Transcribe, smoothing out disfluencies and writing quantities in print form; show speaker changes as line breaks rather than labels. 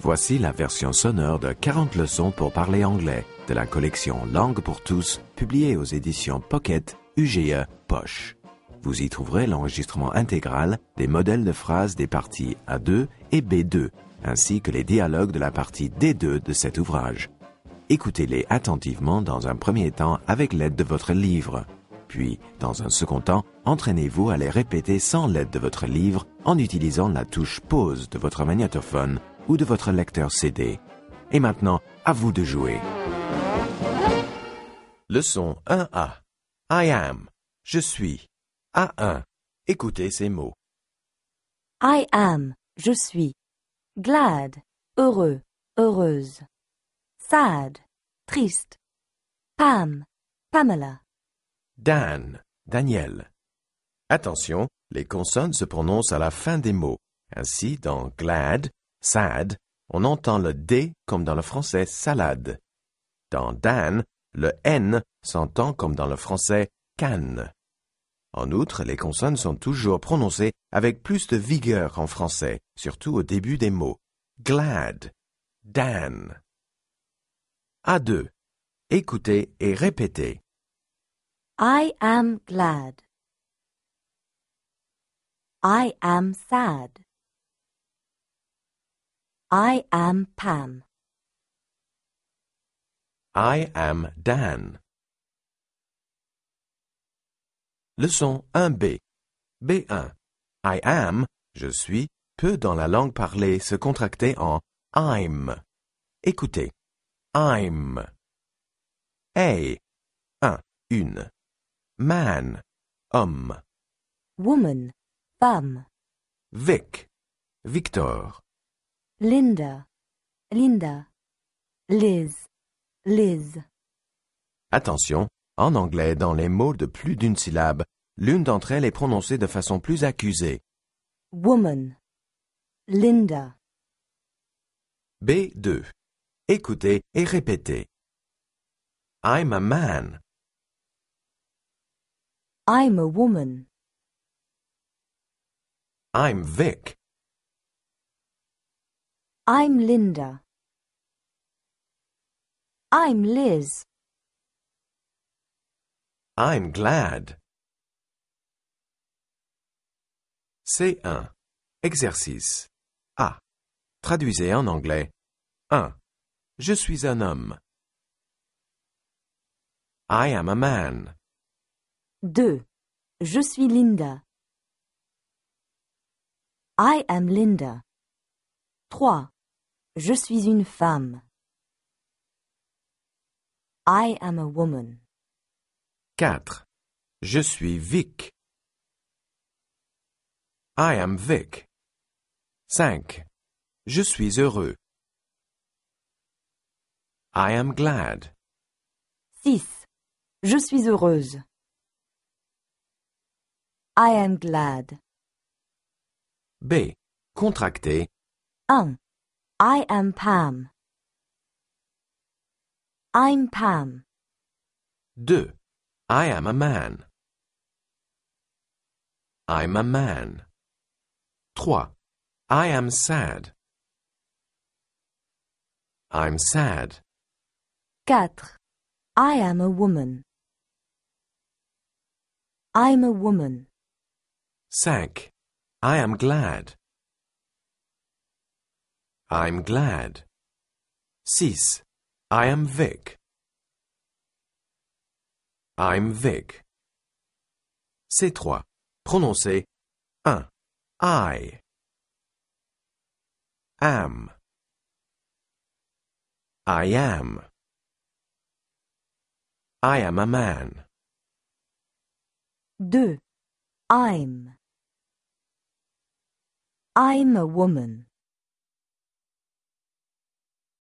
Voici la version sonore de 40 leçons pour parler anglais de la collection Langue pour tous, publiée aux éditions Pocket UGE Poche. Vous y trouverez l'enregistrement intégral des modèles de phrases des parties A2 et B2, ainsi que les dialogues de la partie D2 de cet ouvrage. Écoutez-les attentivement dans un premier temps avec l'aide de votre livre. Puis, dans un second temps, entraînez-vous à les répéter sans l'aide de votre livre en utilisant la touche pause de votre magnétophone ou de votre lecteur CD. Et maintenant, à vous de jouer. Leçon 1A. I am. Je suis. A1. Écoutez ces mots.
I am, je suis. Glad, heureux, heureuse. Sad, triste. Pam, Pamela.
Dan, Daniel. Attention, les consonnes se prononcent à la fin des mots. Ainsi, dans glad, sad, on entend le D comme dans le français salade. Dans Dan, le N s'entend comme dans le français canne. En outre, les consonnes sont toujours prononcées avec plus de vigueur qu'en français, surtout au début des mots. Glad, Dan. A2. Écoutez et répétez.
I am glad. I am sad. I am Pam.
I am Dan. Leçon 1B. B1. I am, je suis, peut dans la langue parlée se contracter en I'm. Écoutez. I'm. A. Une. Man. Homme.
Woman, femme.
Vic. Victor.
Linda, Linda. Liz, Liz.
Attention, en anglais, dans les mots de plus d'une syllabe, l'une d'entre elles est prononcée de façon plus accusée.
Woman, Linda.
B2. Écoutez et répétez. I'm a man.
I'm a woman.
I'm Vic.
I'm Linda. I'm Liz.
I'm glad. C1. Exercice. A. Traduisez en anglais. 1. Je suis un homme. I am a man.
2. Je suis Linda. I am Linda. 3. Je suis une femme. I am a woman.
4. Je suis Vic. I am Vic. 5. Je suis heureux. I am glad.
6. Je suis heureuse. I am glad.
B. Contracté.
1. I am Pam. I'm Pam.
2. I am a man. I'm a man. 3. I am sad. I'm sad.
4. I am a woman. I'm a woman.
5. I am glad. I'm glad. 6. I am Vic. I'm Vic. C3. Prononcez 1. I am. I am. I am a man.
2. I'm. I'm a woman.